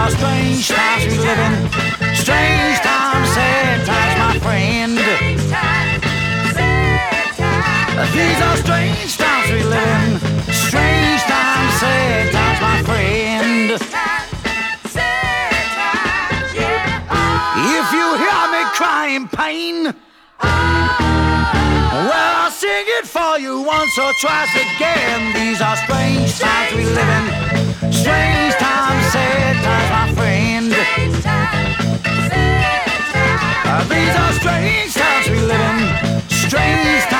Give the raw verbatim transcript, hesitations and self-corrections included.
are strange times we live in. Strange times, sad times, my friend. These are strange times we live in. Strange times, sad times, my friend. If you hear me crying pain, well, I'll sing it for you once or twice again. These are strange times we live in. Strange times, sad times, my friend. Uh, these are strange times we live in. Strange times.